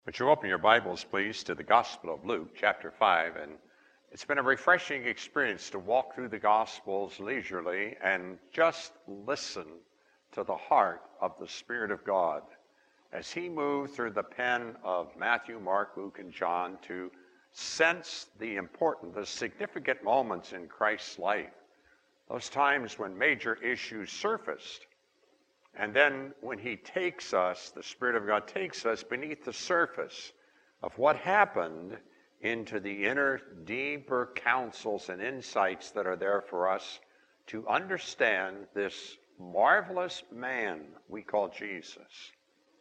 Would you open your Bibles, please, to the Gospel of Luke, chapter 5. And it's been a refreshing experience to walk through the Gospels leisurely and just listen to the heart of the Spirit of God as He moved through the pen of Matthew, Mark, Luke, and John to sense the important, the significant moments in Christ's life, those times when major issues surfaced. And then when He takes us, the Spirit of God takes us beneath the surface of what happened into the inner, deeper counsels and insights that are there for us to understand this marvelous man we call Jesus.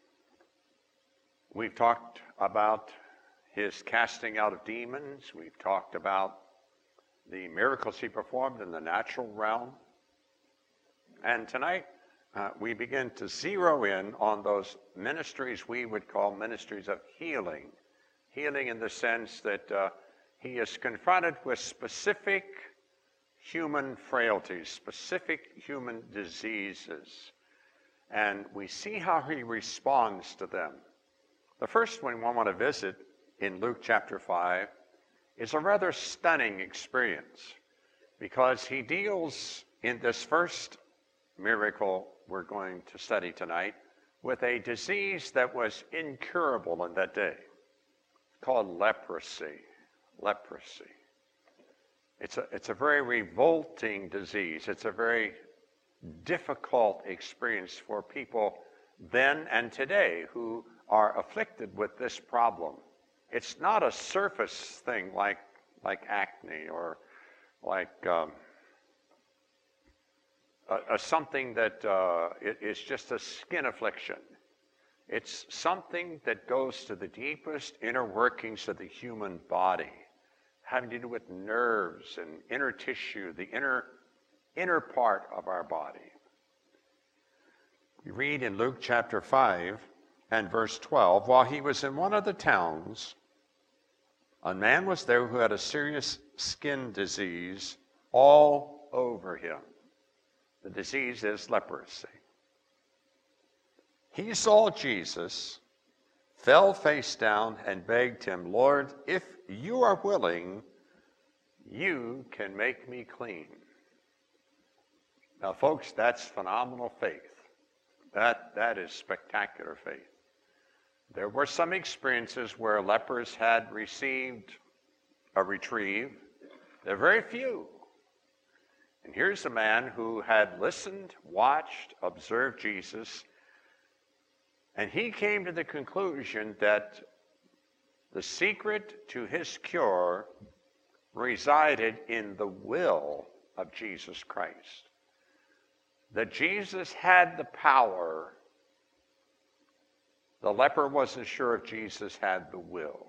We've talked about His casting out of demons. We've talked about the miracles He performed in the natural realm. And tonight, we begin to zero in on those ministries we would call ministries of healing. Healing in the sense that He is confronted with specific human frailties, specific human diseases. And we see how He responds to them. The first one we want to visit in Luke chapter 5 is a rather stunning experience because He deals in this first miracle we're going to study tonight with a disease that was incurable in that day, called leprosy. Leprosy. It's a very revolting disease. It's a very difficult experience for people then and today who are afflicted with this problem. It's not a surface thing like acne or like something that is just a skin affliction. It's something that goes to the deepest inner workings of the human body, having to do with nerves and inner tissue, the inner part of our body. We read in Luke chapter 5 and verse 12, while he was in one of the towns, a man was there who had a serious skin disease all over him. The disease is leprosy. He saw Jesus, fell face down, and begged Him, Lord, if you are willing, you can make me clean. Now, folks, that's phenomenal faith. That is spectacular faith. There were some experiences where lepers had received a reprieve. There are very few. And here's a man who had listened, watched, observed Jesus, and he came to the conclusion that the secret to his cure resided in the will of Jesus Christ. That Jesus had the power. The leper wasn't sure if Jesus had the will.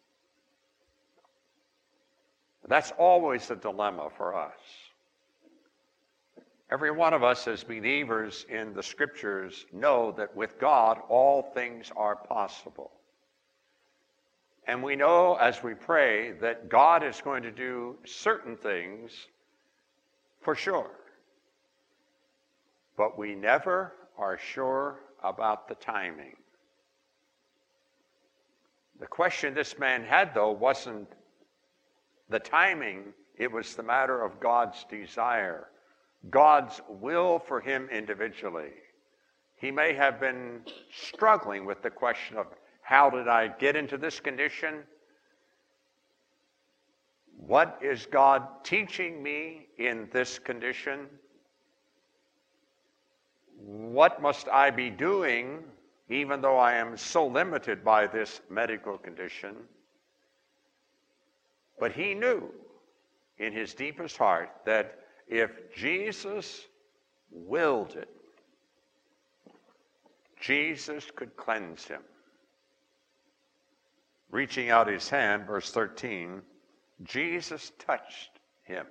That's always a dilemma for us. Every one of us as believers in the Scriptures know that with God all things are possible. And we know as we pray that God is going to do certain things for sure. But we never are sure about the timing. The question this man had, though, wasn't the timing. It was the matter of God's desire. God's will for him individually. He may have been struggling with the question of how did I get into this condition? What is God teaching me in this condition? What must I be doing even though I am so limited by this medical condition? But he knew in his deepest heart that if Jesus willed it, Jesus could cleanse him. Reaching out his hand, verse 13, Jesus touched him.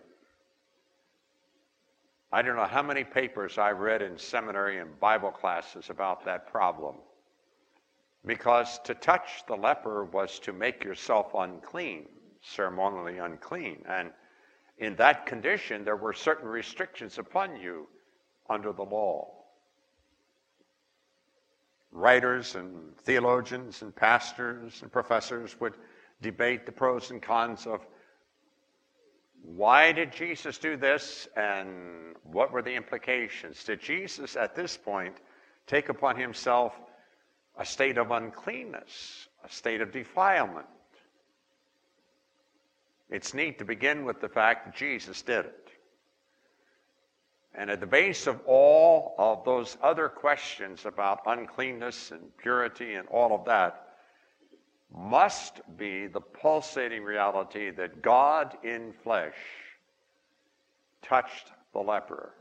I don't know how many papers I read in seminary and Bible classes about that problem. Because to touch the leper was to make yourself unclean, ceremonially unclean. And in that condition, there were certain restrictions upon you under the law. writers and theologians and pastors and professors would debate the pros and cons of why did Jesus do this and what were the implications? Did Jesus at this point take upon himself a state of uncleanness, a state of defilement? It's neat to begin with the fact that Jesus did it. And at the base of all of those other questions about uncleanness and purity and all of that must be the pulsating reality that God in flesh touched the leper.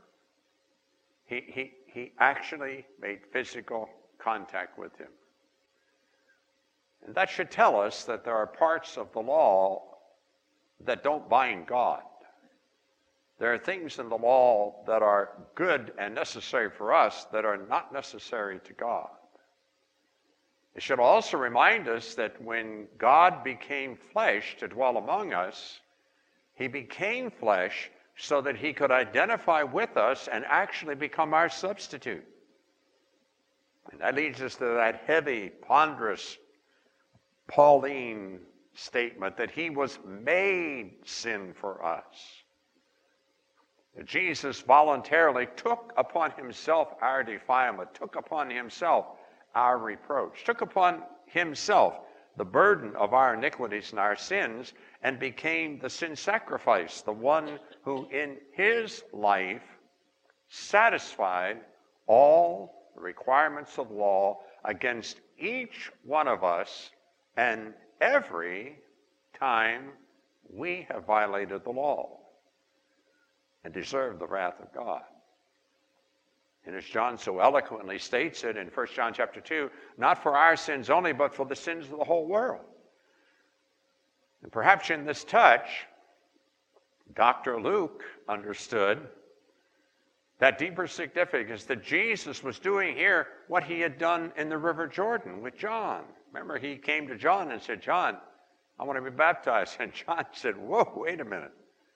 He actually made physical contact with him. And that should tell us that there are parts of the law that don't bind God. There are things in the law that are good and necessary for us that are not necessary to God. It should also remind us that when God became flesh to dwell among us, he became flesh so that he could identify with us and actually become our substitute. And that leads us to that heavy, ponderous, Pauline statement that he was made sin for us. That Jesus voluntarily took upon himself our defilement, took upon himself our reproach, took upon himself the burden of our iniquities and our sins, and became the sin sacrifice, the one who in his life satisfied all the requirements of law against each one of us, and every time we have violated the law and deserved the wrath of God. And as John so eloquently states it in 1 John chapter 2, not for our sins only, but for the sins of the whole world. And perhaps in this touch, Dr. Luke understood that deeper significance that Jesus was doing here what he had done in the River Jordan with John. Remember, he came to John and said, John, I want to be baptized. And John said, whoa, wait a minute.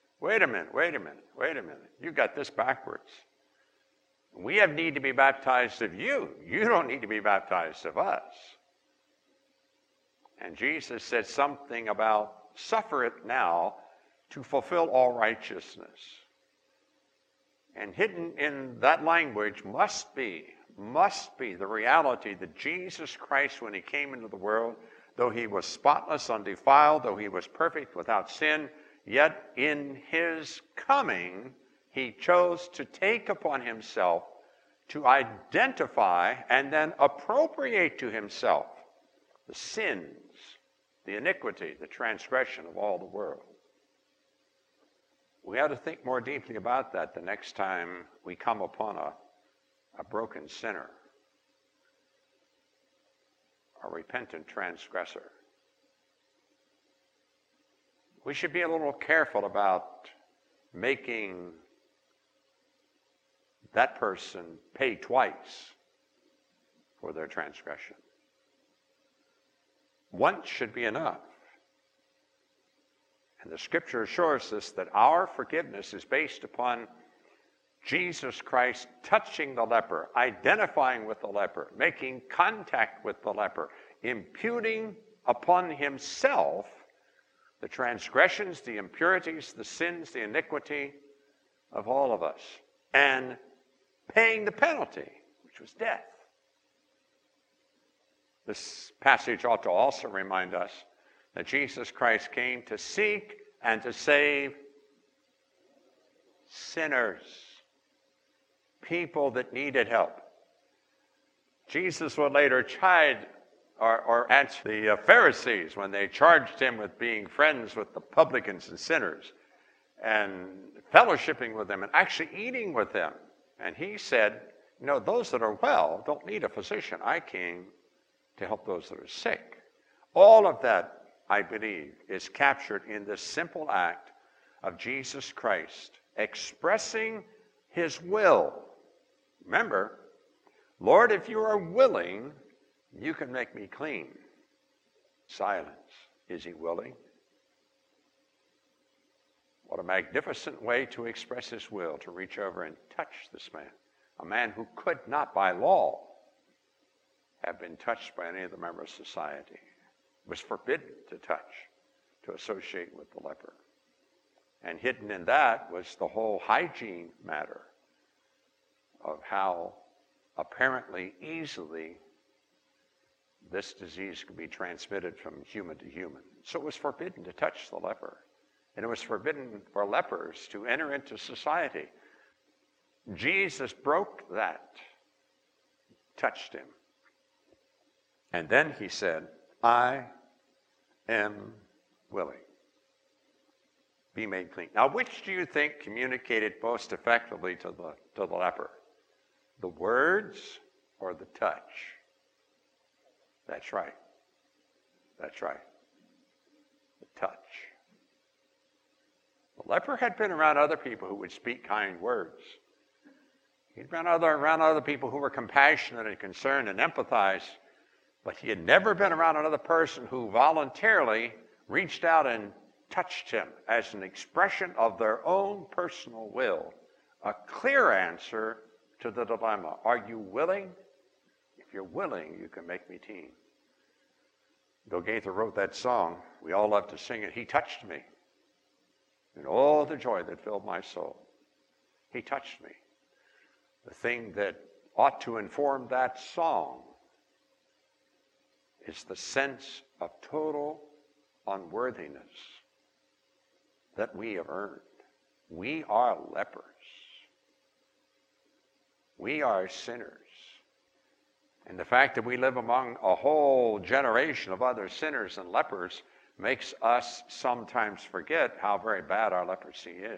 You got this backwards. We have need to be baptized of you. You don't need to be baptized of us. And Jesus said something about suffer it now to fulfill all righteousness. And hidden in that language must be the reality that Jesus Christ, when he came into the world, though he was spotless, undefiled, though he was perfect without sin, yet in his coming, he chose to take upon himself to identify and then appropriate to himself the sins, the iniquity, the transgression of all the world. We ought to think more deeply about that the next time we come upon a broken sinner, a repentant transgressor. We should be a little careful about making that person pay twice for their transgression. Once should be enough. And the scripture assures us that our forgiveness is based upon Jesus Christ touching the leper, identifying with the leper, making contact with the leper, imputing upon himself the transgressions, the impurities, the sins, the iniquity of all of us, and paying the penalty, which was death. This passage ought to also remind us that Jesus Christ came to seek and to save sinners, people that needed help. Jesus would later chide or answer the Pharisees when they charged him with being friends with the publicans and sinners and fellowshipping with them and actually eating with them. And he said, those that are well don't need a physician. I came to help those that are sick. All of that, I believe, is captured in this simple act of Jesus Christ expressing his will. Remember, Lord, if you are willing, you can make me clean. Silence. Is he willing? What a magnificent way to express his will, to reach over and touch this man. A man who could not by law have been touched by any of the members of society. It was forbidden to touch, to associate with the leper. And hidden in that was the whole hygiene matter of how apparently easily this disease could be transmitted from human to human. So it was forbidden to touch the leper. And it was forbidden for lepers to enter into society. Jesus broke that, touched him. And then he said, I am willing. Be made clean. Now, which do you think communicated most effectively to the leper? The words or the touch? That's right. That's right. The touch. The leper had been around other people who would speak kind words. He'd been around other people who were compassionate and concerned and empathized, but he had never been around another person who voluntarily reached out and touched him as an expression of their own personal will. A clear answer to the dilemma. Are you willing? If you're willing, you can make me clean. Bill Gaither wrote that song. We all love to sing it. He touched me. And all the joy that filled my soul. He touched me. The thing that ought to inform that song is the sense of total unworthiness that we have earned. We are lepers. We are sinners. And the fact that we live among a whole generation of other sinners and lepers makes us sometimes forget how very bad our leprosy is.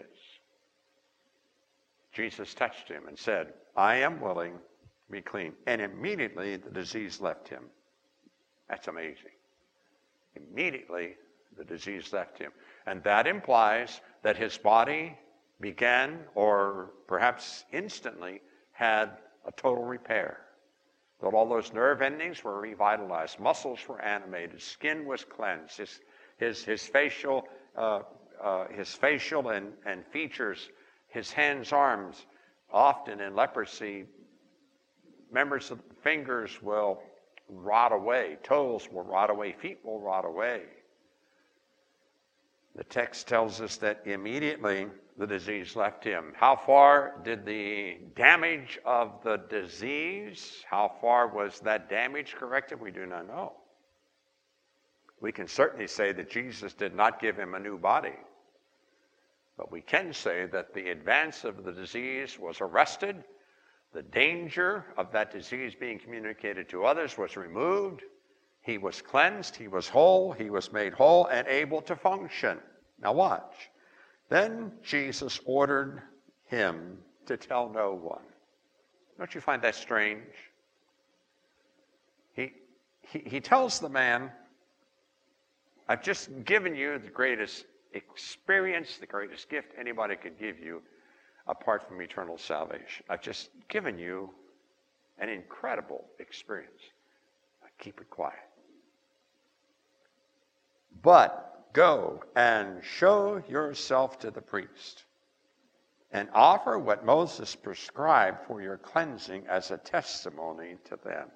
Jesus touched him and said, I am willing to be clean. And immediately the disease left him. That's amazing. Immediately the disease left him. And that implies that his body began, or perhaps instantly, had a total repair. That all those nerve endings were revitalized, muscles were animated, skin was cleansed, his facial and features, his hands, arms, often in leprosy, members of the fingers will rot away, toes will rot away, feet will rot away. The text tells us that immediately the disease left him. How far did the damage of the disease, how far was that damage corrected? We do not know. We can certainly say that Jesus did not give him a new body. But we can say that the advance of the disease was arrested. The danger of that disease being communicated to others was removed. He was cleansed, he was whole, he was made whole and able to function. Now watch. Then Jesus ordered him to tell no one. Don't you find that strange? He tells the man, I've just given you the greatest experience, the greatest gift anybody could give you apart from eternal salvation. I've just given you an incredible experience. Now keep it quiet. But go and show yourself to the priest and offer what Moses prescribed for your cleansing as a testimony to them.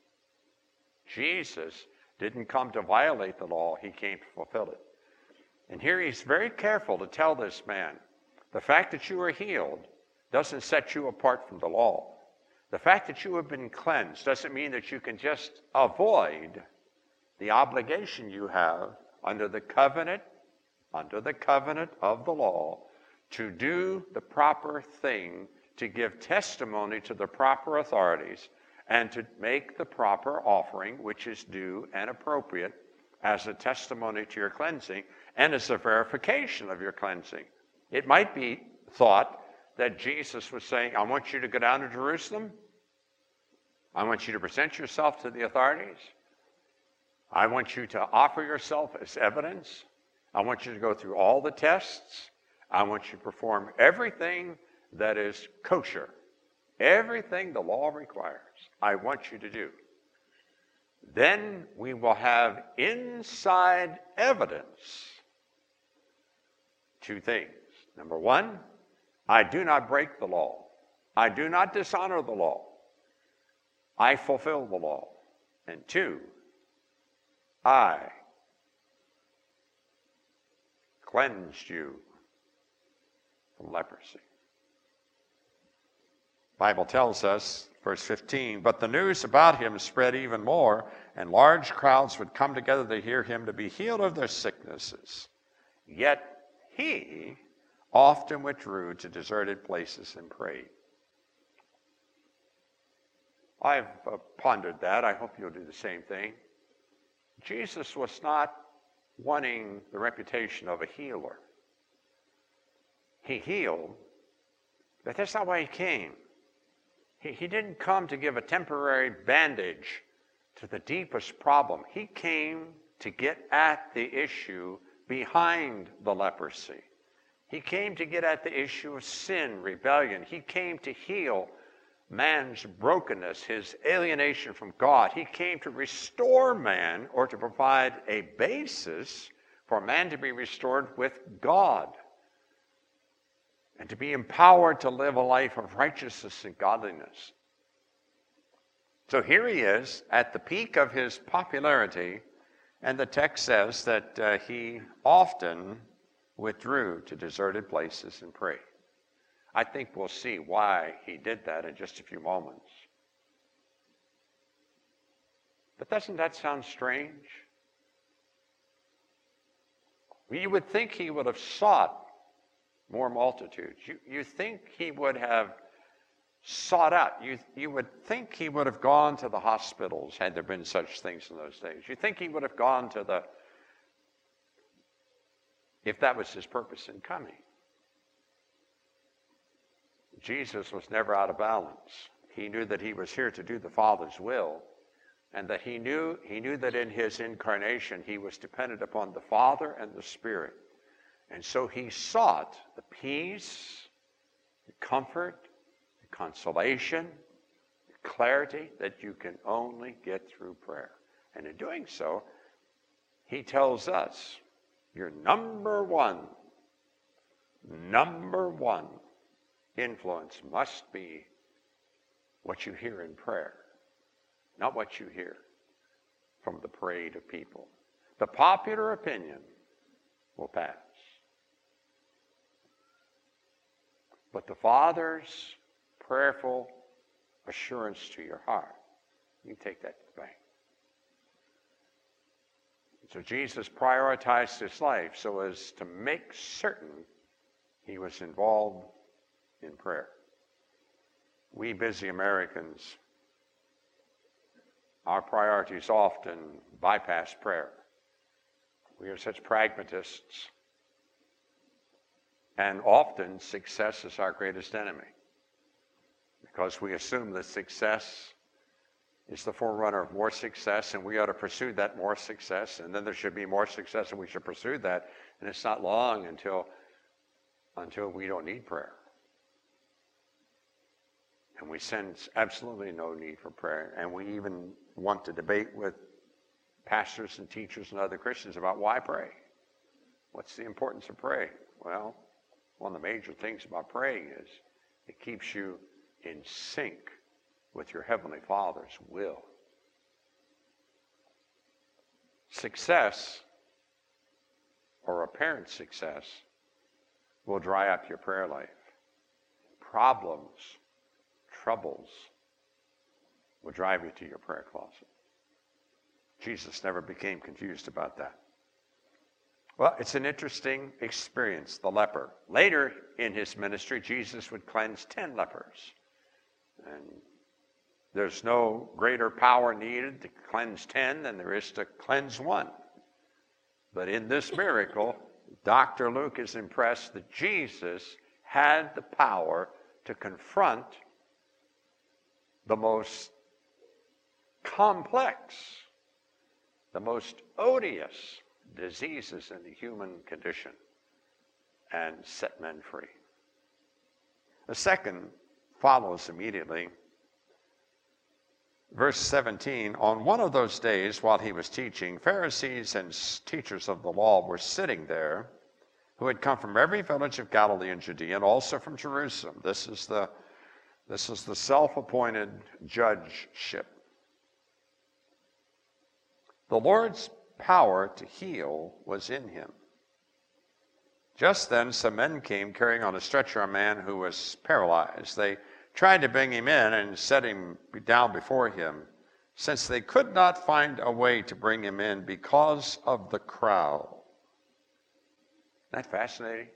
Jesus didn't come to violate the law, he came to fulfill it. And here he's very careful to tell this man, the fact that you are healed doesn't set you apart from the law. The fact that you have been cleansed doesn't mean that you can just avoid the obligation you have under the covenant of the law to do the proper thing, to give testimony to the proper authorities, and to make the proper offering, which is due and appropriate, as a testimony to your cleansing and as a verification of your cleansing. It might be thought that Jesus was saying, I want you to go down to Jerusalem. I want you to present yourself to the authorities. I want you to offer yourself as evidence. I want you to go through all the tests. I want you to perform everything that is kosher. Everything the law requires, I want you to do. Then we will have inside evidence. Two things. Number one, I do not break the law. I do not dishonor the law. I fulfill the law. And 2, I cleansed you from leprosy. The Bible tells us, verse 15, but the news about him spread even more, and large crowds would come together to hear him to be healed of their sicknesses. Yet he often withdrew to deserted places and prayed. I've pondered that. I hope you'll do the same thing. Jesus was not wanting the reputation of a healer. He healed, but that's not why he came. He didn't come to give a temporary bandage to the deepest problem. He came to get at the issue behind the leprosy. He came to get at the issue of sin, rebellion. He came to heal man's brokenness, his alienation from God. He came to restore man, or to provide a basis for man to be restored with God and to be empowered to live a life of righteousness and godliness. So here he is at the peak of his popularity, and the text says that he often withdrew to deserted places and prayed. I think we'll see why he did that in just a few moments. But doesn't that sound strange? You would think he would have sought more multitudes. You think he would have sought out. You would think he would have gone to the hospitals, had there been such things in those days. You think he would have gone to if that was his purpose in coming. Jesus was never out of balance. He knew that he was here to do the Father's will, and that he knew that in his incarnation he was dependent upon the Father and the Spirit. And so he sought the peace, the comfort, the consolation, the clarity that you can only get through prayer. And in doing so, he tells us, your number one influence must be what you hear in prayer, not what you hear from the parade of people. The popular opinion will pass. But the Father's prayerful assurance to your heart, you take that to the bank. So Jesus prioritized his life so as to make certain he was involved in prayer. We busy Americans, our priorities often bypass prayer. We are such pragmatists. And often success is our greatest enemy, because we assume that success is the forerunner of more success, and we ought to pursue that more success, and then there should be more success, and we should pursue that. And it's not long until we don't need prayer. And we sense absolutely no need for prayer. And we even want to debate with pastors and teachers and other Christians about why pray. What's the importance of praying? Well, one of the major things about praying is it keeps you in sync with your Heavenly Father's will. Success, or apparent success, will dry up your prayer life. Problems, troubles, will drive you to your prayer closet. Jesus never became confused about that. Well, it's an interesting experience, the leper. Later in his ministry, Jesus would cleanse 10 lepers. And there's no greater power needed to cleanse 10 than there is to cleanse one. But in this miracle, Dr. Luke is impressed that Jesus had the power to confront the most complex, the most odious diseases in the human condition and set men free. The second follows immediately. Verse 17, on one of those days while he was teaching, Pharisees and teachers of the law were sitting there, who had come from every village of Galilee and Judea, and also from Jerusalem. This is the self-appointed judgeship. The Lord's power to heal was in him. Just then, some men came carrying on a stretcher a man who was paralyzed. They tried to bring him in and set him down before him, since they could not find a way to bring him in because of the crowd. Isn't that fascinating?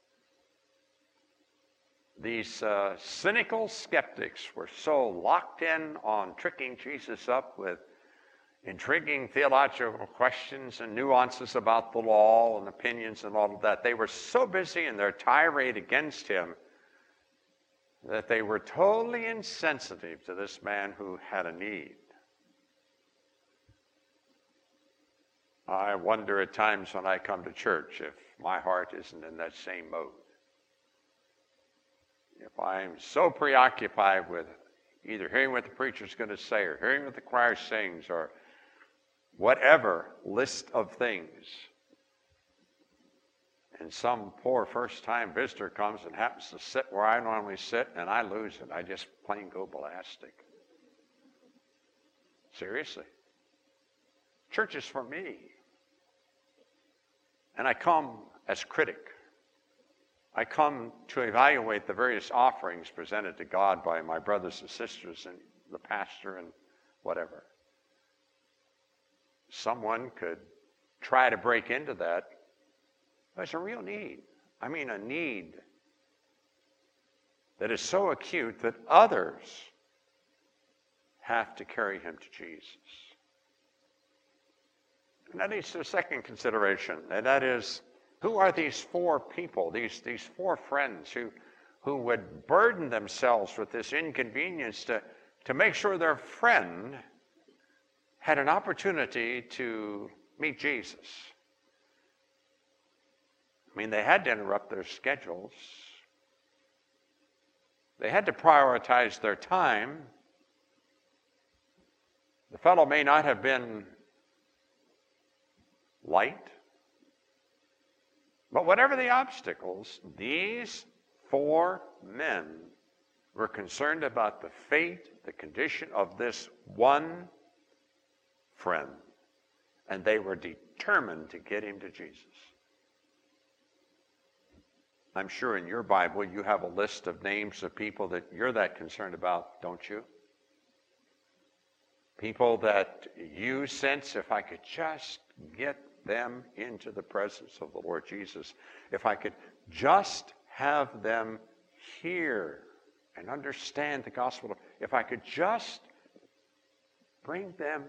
These cynical skeptics were so locked in on tricking Jesus up with intriguing theological questions and nuances about the law and opinions and all of that. They were so busy in their tirade against him that they were totally insensitive to this man who had a need. I wonder at times when I come to church if my heart isn't in that same mode. If I'm so preoccupied with either hearing what the preacher's going to say or hearing what the choir sings or whatever list of things, and some poor first-time visitor comes and happens to sit where I normally sit, and I lose it. I just plain go ballistic. Seriously. Church is for me. And I come as critic. I come to evaluate the various offerings presented to God by my brothers and sisters and the pastor and whatever. Someone could try to break into that. There's a real need. I mean, a need that is so acute that others have to carry him to Jesus. And that leads to a second consideration, and that is, who are these four people, these four friends who would burden themselves with this inconvenience to make sure their friend had an opportunity to meet Jesus? I mean, they had to interrupt their schedules. They had to prioritize their time. The fellow may not have been light, but whatever the obstacles, these four men were concerned about the fate, the condition of this one friend, and they were determined to get him to Jesus. I'm sure in your Bible you have a list of names of people that you're that concerned about, don't you? People that you sense, if I could just get them into the presence of the Lord Jesus, if I could just have them hear and understand the gospel, if I could just bring them,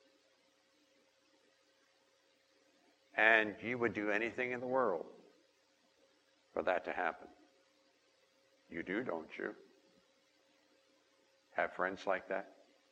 and you would do anything in the world for that to happen. You do, don't you? Have friends like that?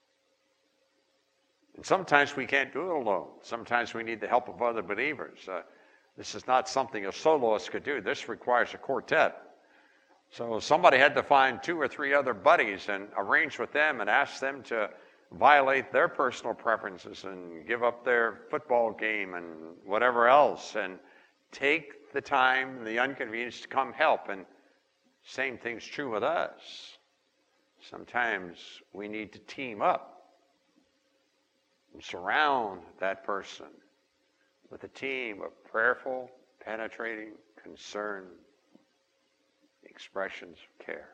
And sometimes we can't do it alone. Sometimes we need the help of other believers. This is not something a soloist could do. This requires a quartet. So somebody had to find 2 or 3 other buddies and arrange with them and ask them to violate their personal preferences and give up their football game and whatever else and take the time and the inconvenience to come help. And same thing's true with us. Sometimes we need to team up and surround that person with a team of prayerful, penetrating, concerned expressions of care.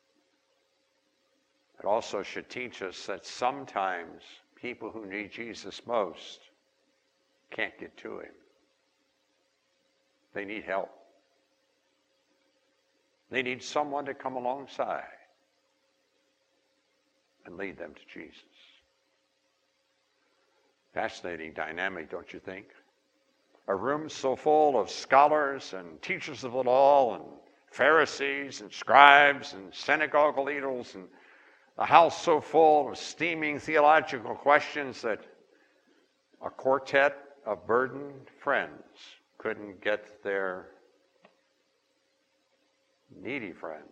It also should teach us that sometimes people who need Jesus most can't get to him. They need help. They need someone to come alongside and lead them to Jesus. Fascinating dynamic, don't you think? A room so full of scholars and teachers of the law and Pharisees and scribes and synagogue leaders, and a house so full of steaming theological questions that a quartet of burdened friends couldn't get their needy friend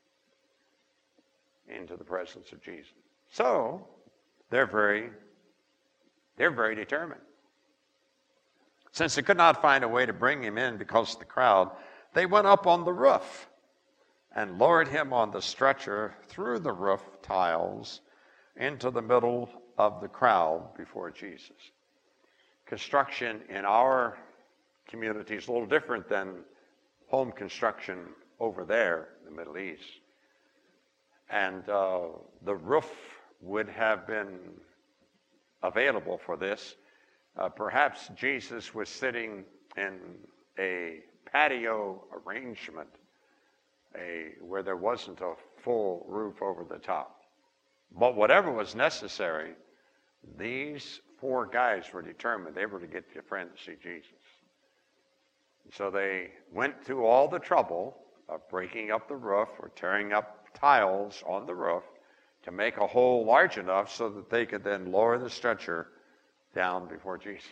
into the presence of Jesus. So they're very determined. Since they could not find a way to bring him in because of the crowd, they went up on the roof and lowered him on the stretcher through the roof tiles into the middle of the crowd before Jesus. construction in our community is a little different than home construction over there in the Middle East. And the roof would have been available for this. Perhaps Jesus was sitting in a patio arrangement where there wasn't a full roof over the top. But whatever was necessary, these 4 guys were determined they were to get their friend to see Jesus. So they went through all the trouble of breaking up the roof or tearing up tiles on the roof to make a hole large enough so that they could then lower the stretcher down before Jesus.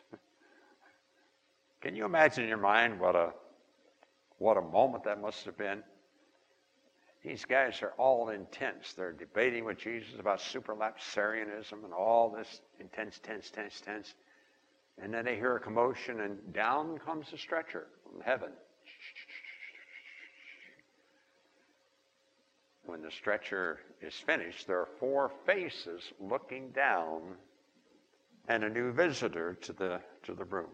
Can you imagine in your mind what a moment that must have been? These guys are all intense. They're debating with Jesus about supralapsarianism and all this intense. And then they hear a commotion, and down comes the stretcher from heaven. When the stretcher is finished, there are 4 faces looking down and a new visitor to the room.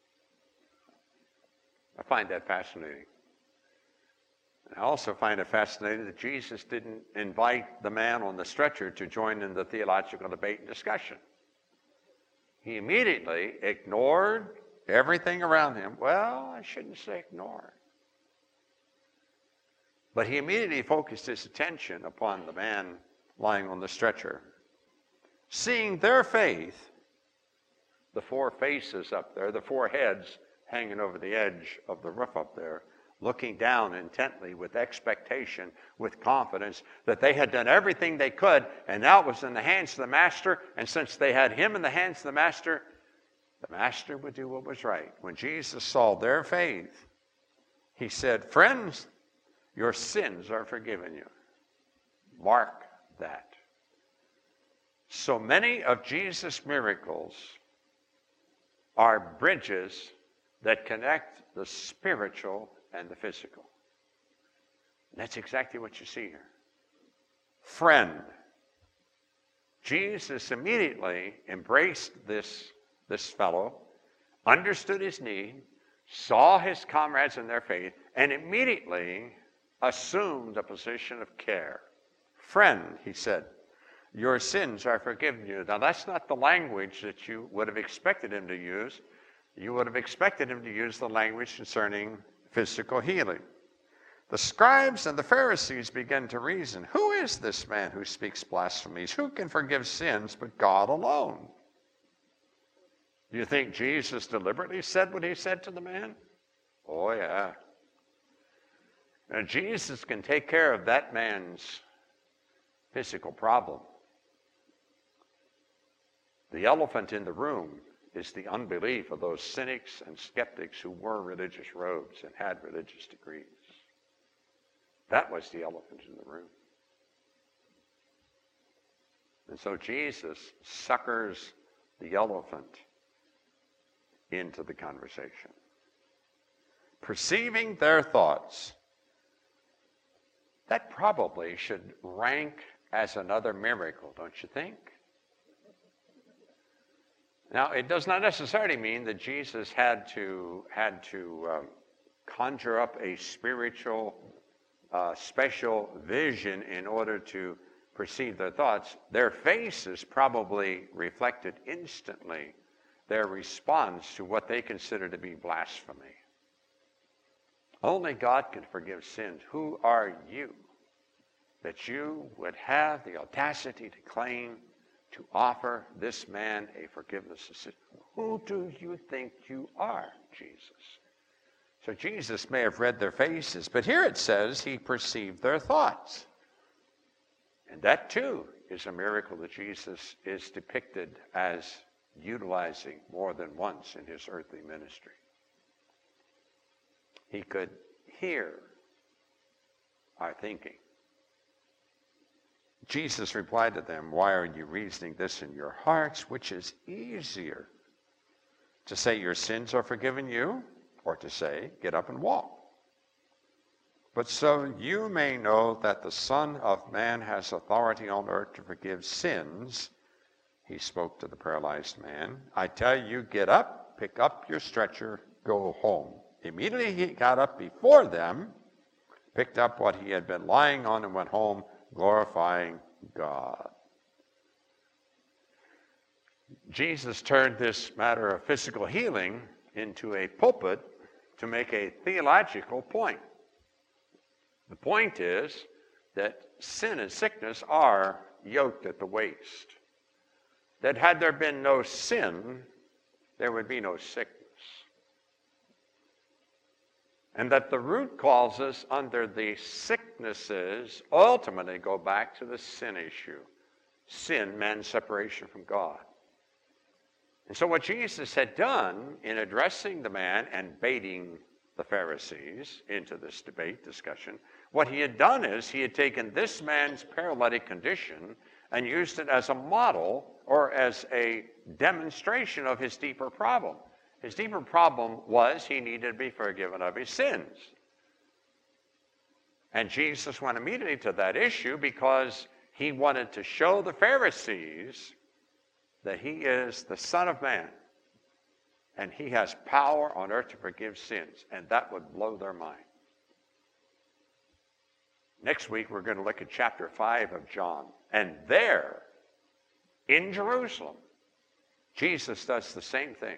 I find that fascinating. I also find it fascinating that Jesus didn't invite the man on the stretcher to join in the theological debate and discussion. He immediately ignored everything around him. Well, I shouldn't say ignore. But he immediately focused his attention upon the man lying on the stretcher. Seeing their faith, the 4 faces up there, the 4 heads hanging over the edge of the roof up there, looking down intently with expectation, with confidence that they had done everything they could, and now it was in the hands of the master, and since they had him in the hands of the master would do what was right. When Jesus saw their faith, he said, "Friends, your sins are forgiven you." Mark that. So many of Jesus' miracles are bridges that connect the spiritual and the physical. And that's exactly what you see here. Friend. Jesus immediately embraced this fellow, understood his need, saw his comrades in their faith, and immediately assumed a position of care. Friend, he said, your sins are forgiven you. Now, that's not the language that you would have expected him to use. You would have expected him to use the language concerning physical healing. The scribes and the Pharisees began to reason, who is this man who speaks blasphemies? Who can forgive sins but God alone? Do you think Jesus deliberately said what he said to the man? Oh, yeah. Now, Jesus can take care of that man's physical problem. The elephant in the room is the unbelief of those cynics and skeptics who wore religious robes and had religious degrees. That was the elephant in the room. And so Jesus suckers the elephant into the conversation. Perceiving their thoughts, that probably should rank as another miracle, don't you think? Now, it does not necessarily mean that Jesus had to conjure up a spiritual, special vision in order to perceive their thoughts. Their faces probably reflected instantly their response to what they consider to be blasphemy. Only God can forgive sins. Who are you that you would have the audacity to claim to offer this man a forgiveness of sin? Who do you think you are, Jesus? So Jesus may have read their faces, but here it says he perceived their thoughts. And that too is a miracle that Jesus is depicted as utilizing more than once in his earthly ministry. He could hear our thinking. Jesus replied to them, why are you reasoning this in your hearts? Which is easier, to say your sins are forgiven you, or to say, get up and walk? But so you may know that the Son of Man has authority on earth to forgive sins, he spoke to the paralyzed man, I tell you, get up, pick up your stretcher, go home. Immediately he got up before them, picked up what he had been lying on, and went home, glorifying God. Jesus turned this matter of physical healing into a pulpit to make a theological point. The point is that sin and sickness are yoked at the waist. That had there been no sin, there would be no sickness. And that the root causes under the sicknesses ultimately go back to the sin issue. Sin, man's separation from God. And so what Jesus had done in addressing the man and baiting the Pharisees into this debate, discussion, what he had done is he had taken this man's paralytic condition and used it as a model or as a demonstration of his deeper problem. His deeper problem was he needed to be forgiven of his sins. And Jesus went immediately to that issue because he wanted to show the Pharisees that he is the Son of Man and he has power on earth to forgive sins, and that would blow their mind. Next week we're going to look at chapter 5 of John, and there in Jerusalem Jesus does the same thing.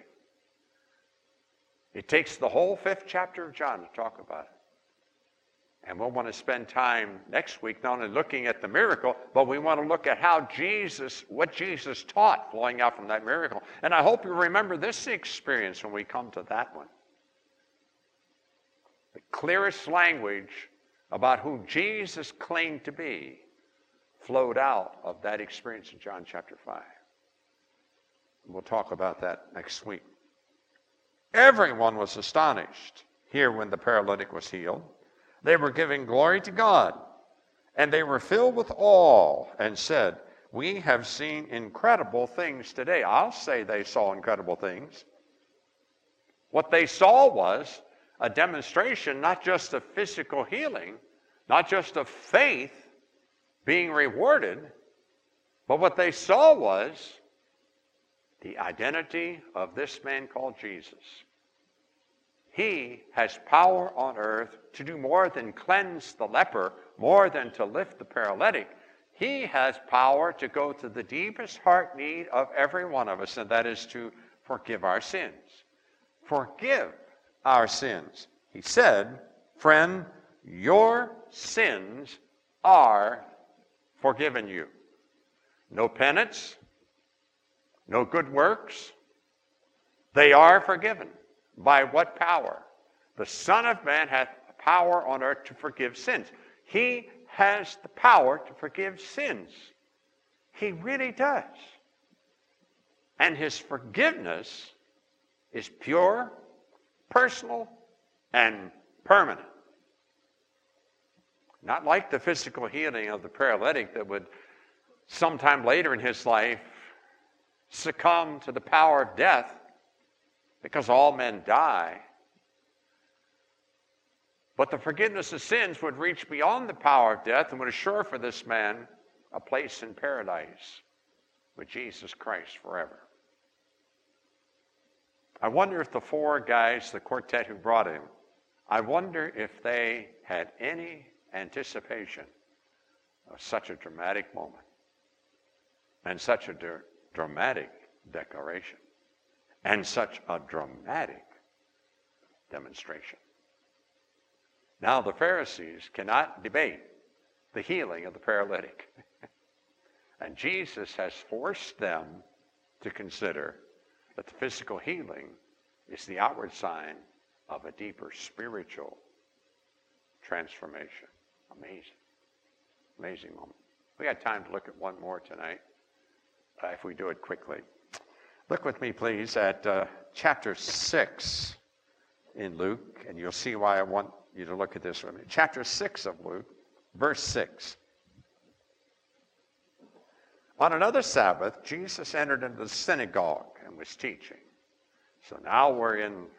It takes the whole 5th chapter of John to talk about it. And we'll want to spend time next week not only looking at the miracle, but we want to look at what Jesus taught flowing out from that miracle. And I hope you remember this experience when we come to that one. The clearest language about who Jesus claimed to be flowed out of that experience in John chapter 5. We'll talk about that next week. Everyone was astonished here when the paralytic was healed. They were giving glory to God, and they were filled with awe and said, we have seen incredible things today. I'll say they saw incredible things. What they saw was a demonstration not just of physical healing, not just of faith being rewarded, but what they saw was the identity of this man called Jesus. He has power on earth to do more than cleanse the leper, more than to lift the paralytic. He has power to go to the deepest heart need of every one of us, and that is to forgive our sins. Forgive our sins. He said, friend, your sins are forgiven you. No penance, no good works. They are forgiven. By what power? The Son of Man hath power on earth to forgive sins. He has the power to forgive sins. He really does. And his forgiveness is pure, personal, and permanent. Not like the physical healing of the paralytic that would sometime later in his life succumb to the power of death, because all men die. But the forgiveness of sins would reach beyond the power of death and would assure for this man a place in paradise with Jesus Christ forever. I wonder if the 4 guys, the quartet who brought him, I wonder if they had any anticipation of such a dramatic moment and such a dramatic declaration. And such a dramatic demonstration. Now the Pharisees cannot debate the healing of the paralytic. And Jesus has forced them to consider that the physical healing is the outward sign of a deeper spiritual transformation. Amazing. Amazing moment. We got time to look at one more tonight, if we do it quickly. Look with me, please, at chapter 6 in Luke, and you'll see why I want you to look at this with me. Chapter 6 of Luke, verse 6. On another Sabbath, Jesus entered into the synagogue and was teaching. So now we're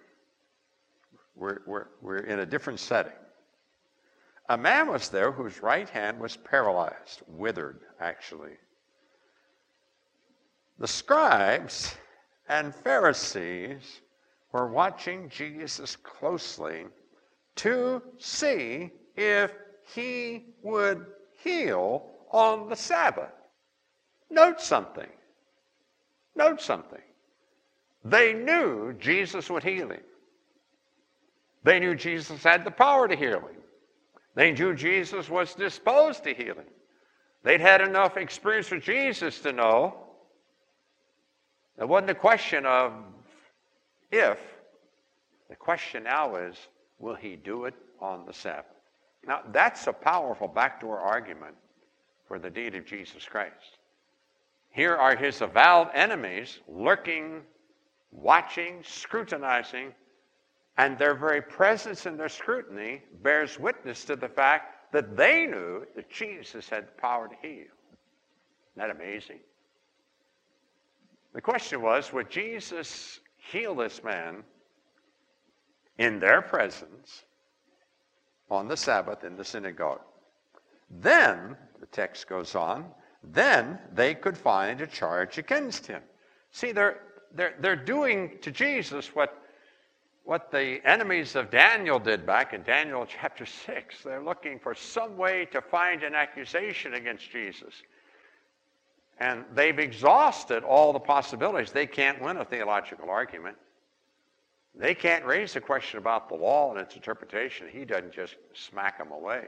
in a different setting. A man was there whose right hand was paralyzed, withered, actually. The scribes and Pharisees were watching Jesus closely to see if he would heal on the Sabbath. Note something. Note something. They knew Jesus would heal him. They knew Jesus had the power to heal him. They knew Jesus was disposed to heal him. They'd had enough experience with Jesus to know it wasn't a question of if. The question now is, will he do it on the Sabbath? Now, that's a powerful backdoor argument for the deity of Jesus Christ. Here are his avowed enemies lurking, watching, scrutinizing, and their very presence and their scrutiny bears witness to the fact that they knew that Jesus had the power to heal. Isn't that amazing? The question was, would Jesus heal this man in their presence on the Sabbath in the synagogue? Then, the text goes on, then they could find a charge against him. See, they're doing to Jesus what the enemies of Daniel did back in Daniel chapter 6. They're looking for some way to find an accusation against Jesus. And they've exhausted all the possibilities. They can't win a theological argument. They can't raise a question about the law and its interpretation. He doesn't just smack them away.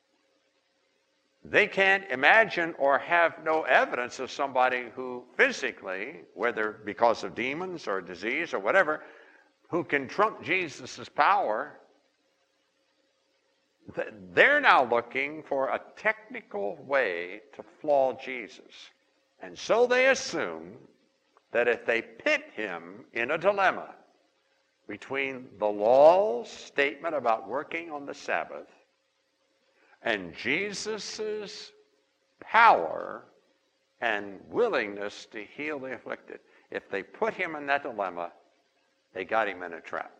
They can't imagine or have no evidence of somebody who physically, whether because of demons or disease or whatever, who can trump Jesus' power. They're now looking for a technical way to flaw Jesus. And so they assume that if they pit him in a dilemma between the law's statement about working on the Sabbath and Jesus' power and willingness to heal the afflicted, if they put him in that dilemma, they got him in a trap.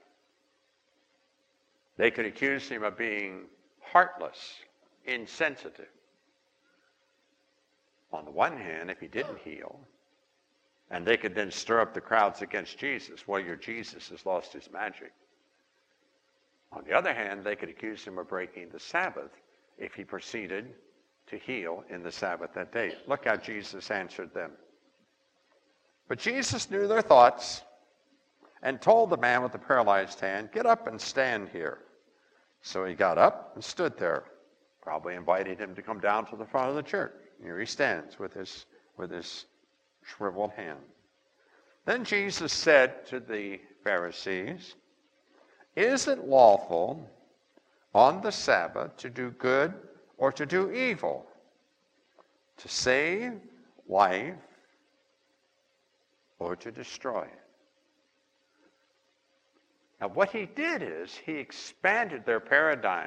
They could accuse him of being heartless, insensitive. On the one hand, if he didn't heal, and they could then stir up the crowds against Jesus, well, your Jesus has lost his magic. On the other hand, they could accuse him of breaking the Sabbath if he proceeded to heal in the Sabbath that day. Look how Jesus answered them. But Jesus knew their thoughts and told the man with the paralyzed hand, "Get up and stand here." So he got up and stood there. Probably invited him to come down to the front of the church. Here he stands with his shriveled hand. Then Jesus said to the Pharisees, "Is it lawful on the Sabbath to do good or to do evil, to save life or to destroy it?" Now what he did is he expanded their paradigm.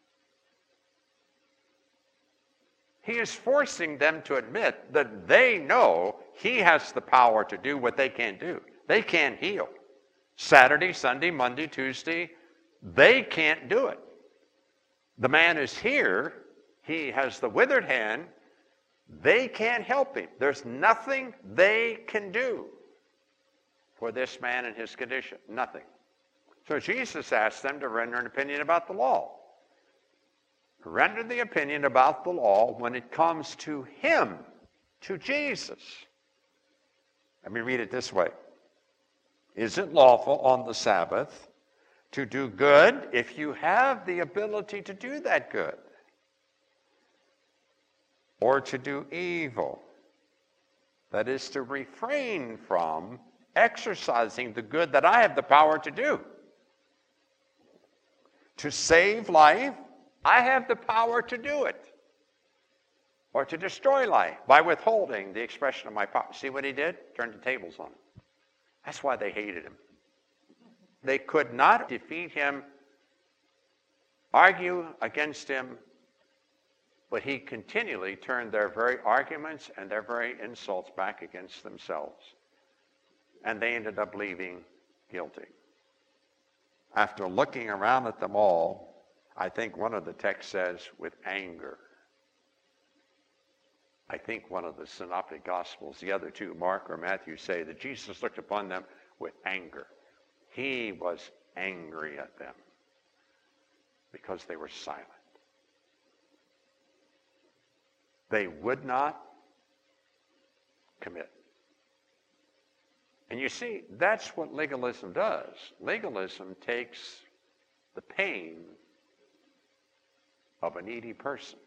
He is forcing them to admit that they know he has the power to do what they can't do. They can't heal. Saturday, Sunday, Monday, Tuesday, they can't do it. The man is here. He has the withered hand. They can't help him. There's nothing they can do for this man in his condition. Nothing. So Jesus asked them to render an opinion about the law. Render the opinion about the law when it comes to him, to Jesus. Let me read it this way. Is it lawful on the Sabbath to do good if you have the ability to do that good? Or to do evil? That is to refrain from exercising the good that I have the power to do. To save life, I have the power to do it. Or to destroy life by withholding the expression of my power. See what he did? Turned the tables on him. That's why they hated him. They could not defeat him, argue against him, but he continually turned their very arguments and their very insults back against themselves. And they ended up leaving guilty. After looking around at them all, I think one of the texts says, with anger. I think one of the synoptic gospels, the other two, Mark or Matthew, say that Jesus looked upon them with anger. He was angry at them because they were silent. They would not commit. And you see, that's what legalism does. Legalism takes the pain of a needy person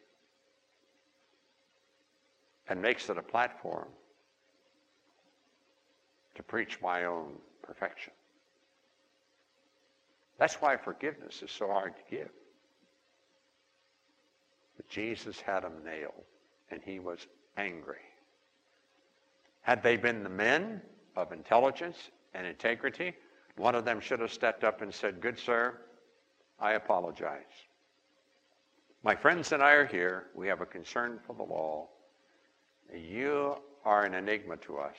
and makes it a platform to preach my own perfection. That's why forgiveness is so hard to give. But Jesus had them nailed, and he was angry. Had they been the men of intelligence and integrity, one of them should have stepped up and said, "Good sir, I apologize. My friends and I are here. We have a concern for the law. You are an enigma to us.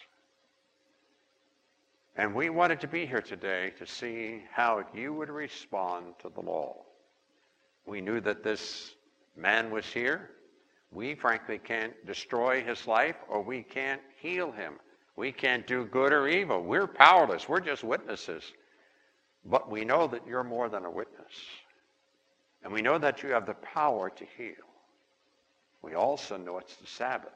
And we wanted to be here today to see how you would respond to the law. We knew that this man was here. We frankly can't destroy his life, or we can't heal him. We can't do good or evil. We're powerless. We're just witnesses. But we know that you're more than a witness. And we know that you have the power to heal. We also know it's the Sabbath.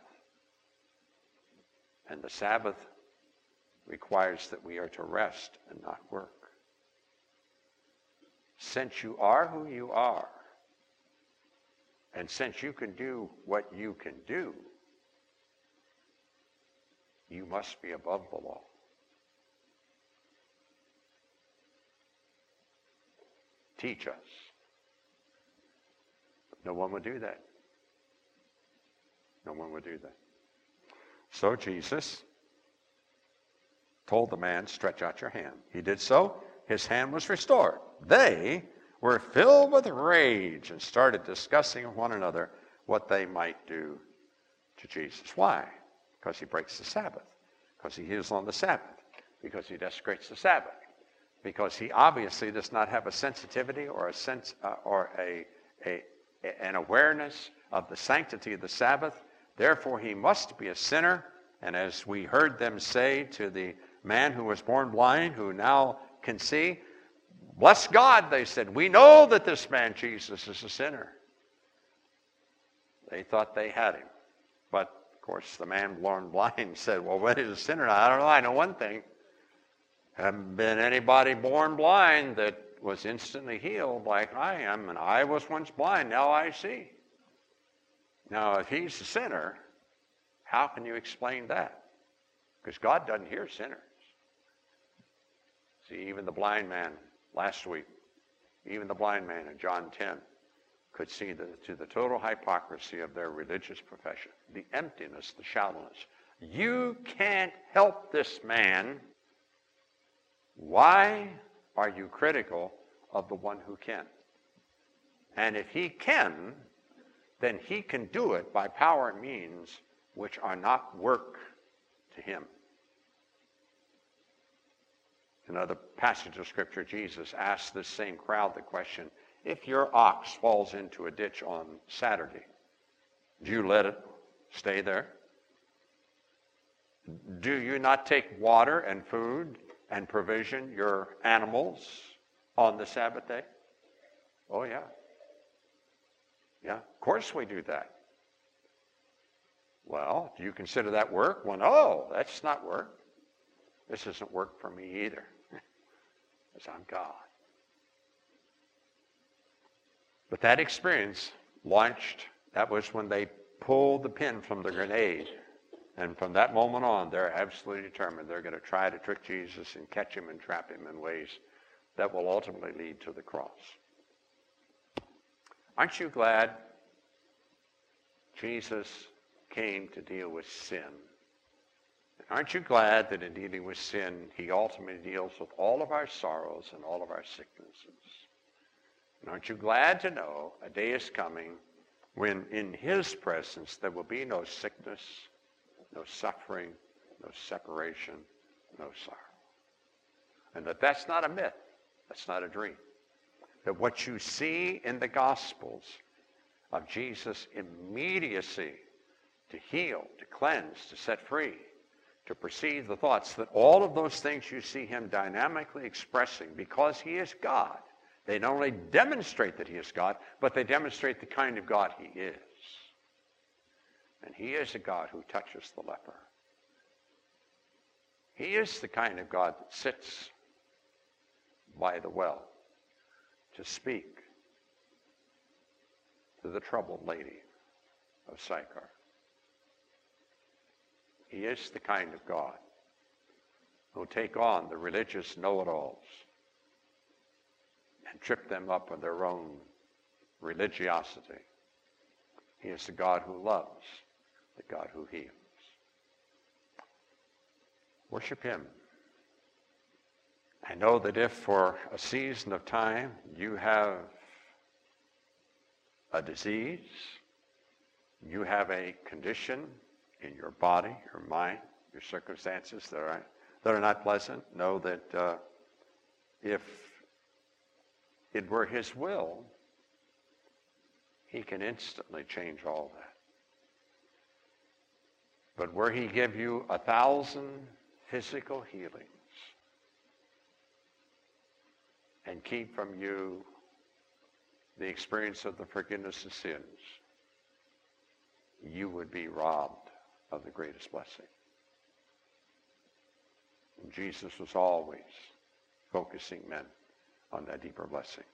And the Sabbath requires that we are to rest and not work. Since you are who you are, and since you can do what you can do, you must be above the law. Teach us. No one would do that. No one would do that. So Jesus told the man, "Stretch out your hand." He did so. His hand was restored. They were filled with rage and started discussing with one another what they might do to Jesus. Why? Because he breaks the Sabbath. Because he heals on the Sabbath. Because he desecrates the Sabbath. Because he obviously does not have a sensitivity or a sense or an awareness of the sanctity of the Sabbath. Therefore, he must be a sinner. And as we heard them say to the man who was born blind, who now can see, "Bless God," they said, "we know that this man Jesus is a sinner." They thought they had him. But, of course, the man born blind said, "Well, what is a sinner?" I don't know. I know one thing. Haven't been anybody born blind that was instantly healed like I am. And I was once blind, now I see. Now, if he's a sinner, how can you explain that? Because God doesn't hear sinners. See, even the blind man last week, even the blind man in John 10 could see to the total hypocrisy of their religious profession, the emptiness, the shallowness. You can't help this man. Why are you critical of the one who can? And if he can, then he can do it by power and means which are not work to him. In another passage of Scripture, Jesus asked this same crowd the question, if your ox falls into a ditch on Saturday, do you let it stay there? Do you not take water and food and provision your animals on the Sabbath day? Oh, yeah. Yeah, of course we do that. Well, do you consider that work? Well, no, that's not work. This isn't work for me either, because I'm God. But that experience launched, that was when they pulled the pin from the grenade. And from that moment on, they're absolutely determined they're going to try to trick Jesus and catch him and trap him in ways that will ultimately lead to the cross. Aren't you glad Jesus came to deal with sin? And aren't you glad that in dealing with sin, he ultimately deals with all of our sorrows and all of our sicknesses? And aren't you glad to know a day is coming when in his presence there will be no sickness, no suffering, no separation, no sorrow. And that's not a myth. That's not a dream. That what you see in the Gospels of Jesus' immediacy to heal, to cleanse, to set free, to perceive the thoughts, that all of those things you see him dynamically expressing because he is God. They not only demonstrate that he is God, but they demonstrate the kind of God he is. And he is a God who touches the leper. He is the kind of God that sits by the well to speak to the troubled lady of Sychar. He is the kind of God who will take on the religious know-it-alls and trip them up with their own religiosity. He is the God who loves, the God who heals. Worship him. I know that if for a season of time you have a disease, you have a condition in your body, your mind, your circumstances that are not pleasant, know that if it were his will, he can instantly change all that. But were he give you 1,000 physical healings and keep from you the experience of the forgiveness of sins, you would be robbed of the greatest blessing. And Jesus was always focusing men on that deeper blessing.